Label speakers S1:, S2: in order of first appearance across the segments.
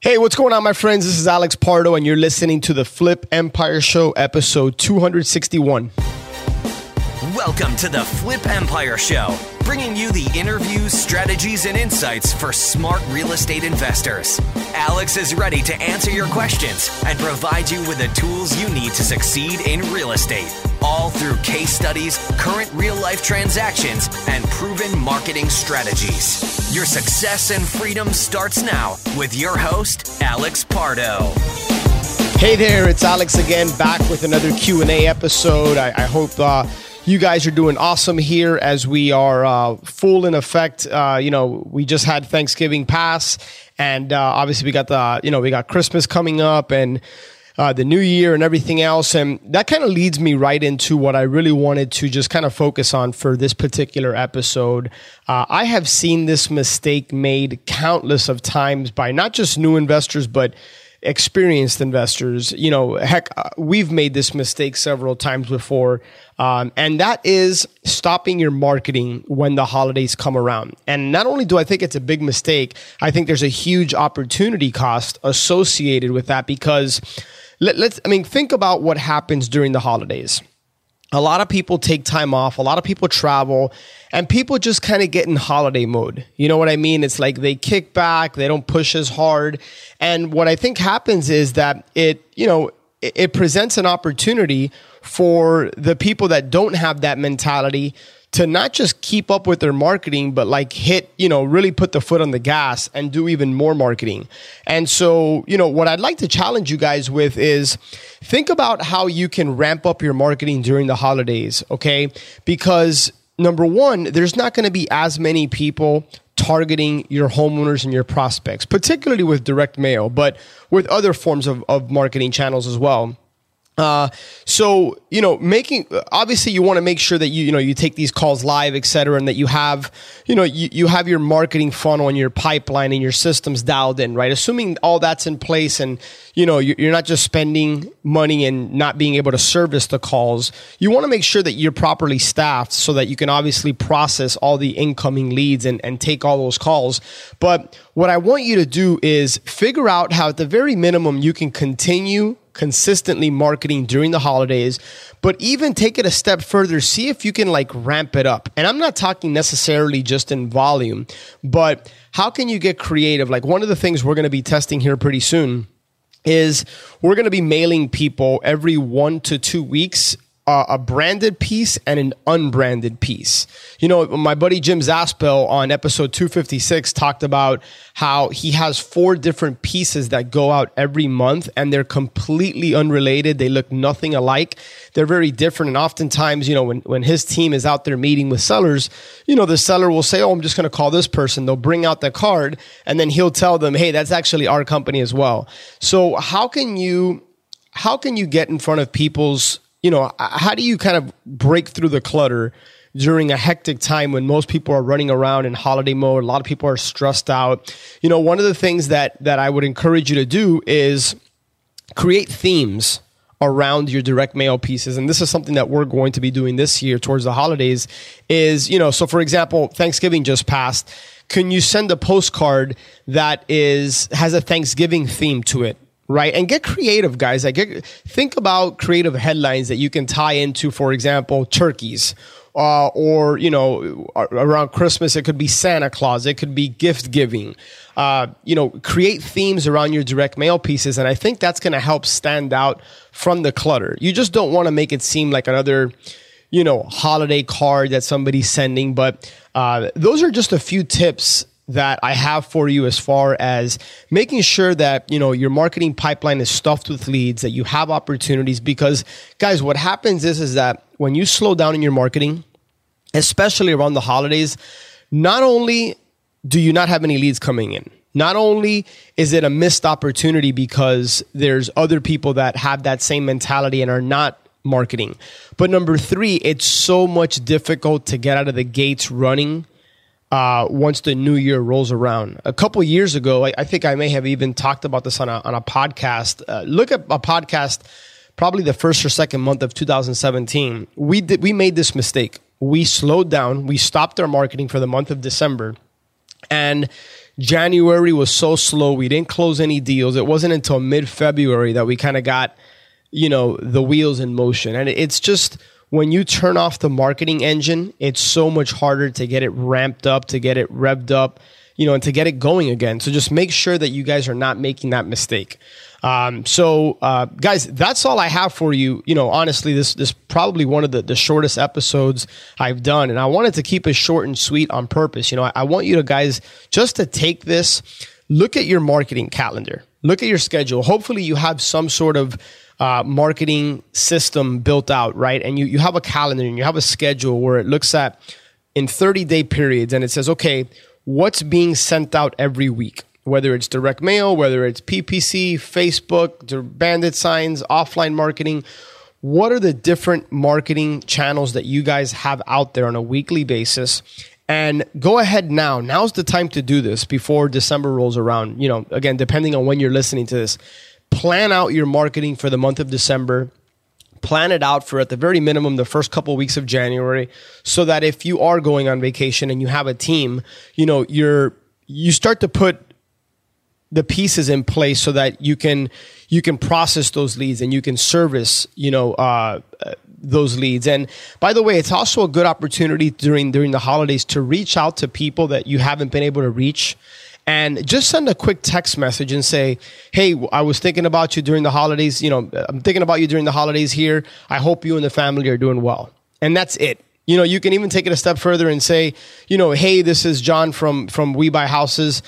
S1: Hey, what's going on, my friends? This is Alex Pardo, and you're listening to the Flip Empire Show, episode 261.
S2: Welcome to the Flip Empire Show, bringing you the interviews, strategies, and insights for smart real estate investors. Alex is ready to answer your questions and provide you with the tools you need to succeed in real estate, all through case studies, current real-life transactions, and proven marketing strategies. Your success and freedom starts now with your host, Alex Pardo.
S1: Hey there, it's Alex again, back with another Q&A episode. I hope you guys are doing awesome here as we are full in effect. We just had Thanksgiving pass, and obviously we got Christmas coming up and the new year and everything else. And that kind of leads me right into what I really wanted to just kind of focus on for this particular episode. I have seen this mistake made countless of times by not just new investors, but experienced investors. We've made this mistake several times before. And that is stopping your marketing when the holidays come around. And not only do I think it's a big mistake, I think there's a huge opportunity cost associated with that, because think about what happens during the holidays. A lot of people take time off, a lot of people travel, and people just kind of get in holiday mode. You know what I mean? It's like they kick back, they don't push as hard. And what I think happens is that it presents an opportunity for the people that don't have that mentality to not just keep up with their marketing, but really put the foot on the gas and do even more marketing. And so, what I'd like to challenge you guys with is think about how you can ramp up your marketing during the holidays, okay? Because number one, there's not going to be as many people targeting your homeowners and your prospects, particularly with direct mail, but with other forms of marketing channels as well. Obviously you want to make sure that you take these calls live, et cetera, and that you have your marketing funnel and your pipeline and your systems dialed in, right? Assuming all that's in place and, you're not just spending money and not being able to service the calls, you want to make sure that you're properly staffed so that you can obviously process all the incoming leads and take all those calls. But what I want you to do is figure out how, at the very minimum, you can continue consistently marketing during the holidays, but even take it a step further, see if you can ramp it up. And I'm not talking necessarily just in volume, but how can you get creative? One of the things we're going to be testing here pretty soon is we're going to be mailing people every 1 to 2 weeks a branded piece and an unbranded piece. My buddy Jim Zaspel on episode 256 talked about how he has 4 different pieces that go out every month, and they're completely unrelated. They look nothing alike. They're very different. And oftentimes, when his team is out there meeting with sellers, the seller will say, "Oh, I'm just going to call this person." They'll bring out the card, and then he'll tell them, "Hey, that's actually our company as well." So how can you get in front of people's how do you kind of break through the clutter during a hectic time when most people are running around in holiday mode? A lot of people are stressed out. One of the things that I would encourage you to do is create themes around your direct mail pieces. And this is something that we're going to be doing this year towards the holidays is, so for example, Thanksgiving just passed. Can you send a postcard that has a Thanksgiving theme to it? Right. And get creative, guys. Think about creative headlines that you can tie into, for example, turkeys, or around Christmas, it could be Santa Claus. It could be gift giving. Create themes around your direct mail pieces. And I think that's going to help stand out from the clutter. You just don't want to make it seem like another, holiday card that somebody's sending. But those are just a few tips that I have for you as far as making sure that, your marketing pipeline is stuffed with leads, that you have opportunities. Because guys, what happens is that when you slow down in your marketing, especially around the holidays, not only do you not have any leads coming in, not only is it a missed opportunity because there's other people that have that same mentality and are not marketing, but number 3, it's so much difficult to get out of the gates running once the new year rolls around. A couple years ago, I think I may have even talked about this on a podcast. Look at a podcast, probably the first or second month of 2017. We made this mistake. We slowed down. We stopped our marketing for the month of December. And January was so slow. We didn't close any deals. It wasn't until mid-February that we kind of got, the wheels in motion. And it's just, when you turn off the marketing engine, it's so much harder to get it ramped up, to get it revved up, and to get it going again. So just make sure that you guys are not making that mistake. Guys, that's all I have for you. Honestly, this probably one of the shortest episodes I've done, and I wanted to keep it short and sweet on purpose. I want you to guys just to take this, look at your marketing calendar, look at your schedule. Hopefully you have some sort of marketing system built out, right? And you have a calendar and you have a schedule where it looks at in 30-day periods, and it says, okay, what's being sent out every week? Whether it's direct mail, whether it's PPC, Facebook, bandit signs, offline marketing, what are the different marketing channels that you guys have out there on a weekly basis? And go ahead now. Now's the time to do this before December rolls around. Again, depending on when you're listening to this, plan out your marketing for the month of December. Plan it out for, at the very minimum, the first couple of weeks of January, so that if you are going on vacation and you have a team, you start to put the pieces in place so that you can process those leads and you can service, those leads. And by the way, it's also a good opportunity during the holidays to reach out to people that you haven't been able to reach. And just send a quick text message and say, hey, I was thinking about you during the holidays. I'm thinking about you during the holidays here. I hope you and the family are doing well. And that's it. You can even take it a step further and say, hey, this is John from We Buy Houses.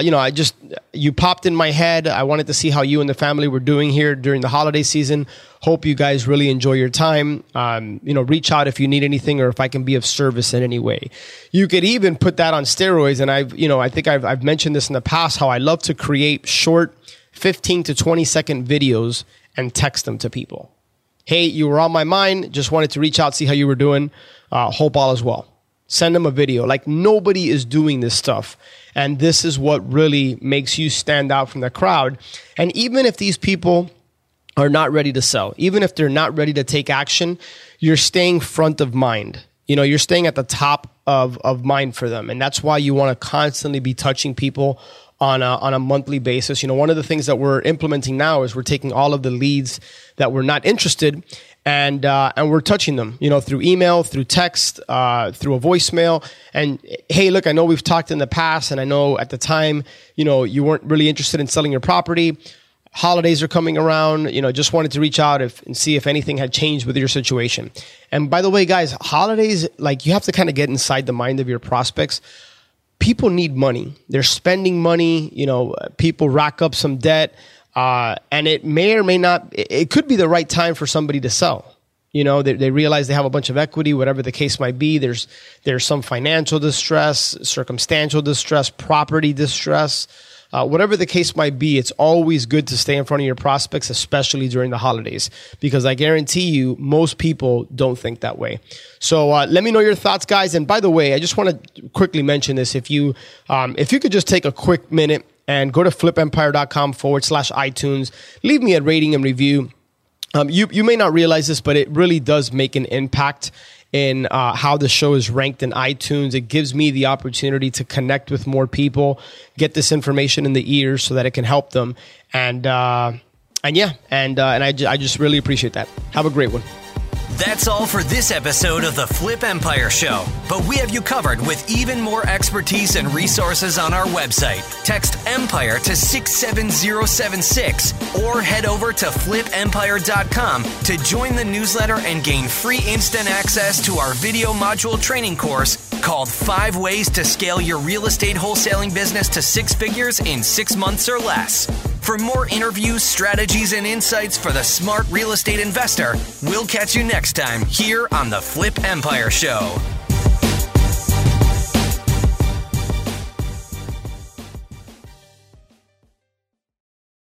S1: You popped in my head. I wanted to see how you and the family were doing here during the holiday season. Hope you guys really enjoy your time. Reach out if you need anything or if I can be of service in any way. You could even put that on steroids. And I think I've mentioned this in the past, how I love to create short 15 to 20 second videos and text them to people. Hey, you were on my mind. Just wanted to reach out, see how you were doing. Hope all is well. Send them a video. Like, nobody is doing this stuff. And this is what really makes you stand out from the crowd. And even if these people are not ready to sell, even if they're not ready to take action, you're staying front of mind. You're staying at the top of mind for them. And that's why you want to constantly be touching people on a monthly basis. One of the things that we're implementing now is we're taking all of the leads that were not interested and we're touching them, through email, through text, through a voicemail. And hey, look, I know we've talked in the past, and I know at the time, you weren't really interested in selling your property. Holidays are coming around, just wanted to reach out and see if anything had changed with your situation. And by the way, guys, holidays, you have to kind of get inside the mind of your prospects. People need money. They're spending money. People rack up some debt. And it may or may not, it could be the right time for somebody to sell. They realize they have a bunch of equity, whatever the case might be. There's some financial distress, circumstantial distress, property distress, whatever the case might be. It's always good to stay in front of your prospects, especially during the holidays, because I guarantee you, most people don't think that way. So let me know your thoughts, guys. And by the way, I just want to quickly mention this. If you could just take a quick minute and go to flipempire.com/iTunes. Leave me a rating and review. You may not realize this, but it really does make an impact in how the show is ranked in iTunes. It gives me the opportunity to connect with more people, get this information in the ears so that it can help them. And I just really appreciate that. Have a great one.
S2: That's all for this episode of the Flip Empire Show. But we have you covered with even more expertise and resources on our website. Text EMPIRE to 67076 or head over to flipempire.com to join the newsletter and gain free instant access to our video module training course called 5 Ways to Scale Your Real Estate Wholesaling Business to 6 Figures in 6 months or less. For more interviews, strategies, and insights for the smart real estate investor, we'll catch you next time here on the Flip Empire Show.